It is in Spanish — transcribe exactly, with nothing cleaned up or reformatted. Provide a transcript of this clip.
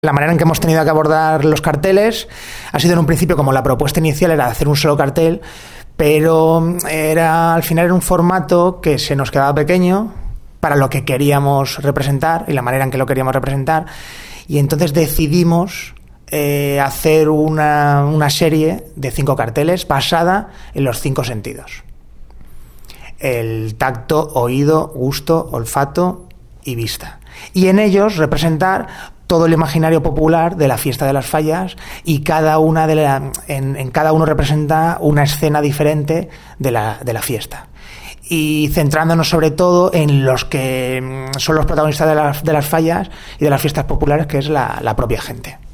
La manera en que hemos tenido que abordar los carteles ha sido en un principio, como la propuesta inicial era hacer un solo cartel, pero era al final era un formato que se nos quedaba pequeño para lo que queríamos representar y la manera en que lo queríamos representar, y entonces decidimos eh, hacer una, una serie de cinco carteles basada en los cinco sentidos: el tacto, oído, gusto, olfato y vista, y en ellos representar todo el imaginario popular de la fiesta de las fallas, y cada una de la, en, en cada uno representa una escena diferente de la, de la fiesta, y centrándonos sobre todo en los que son los protagonistas de las, de las fallas y de las fiestas populares, que es la, la propia gente.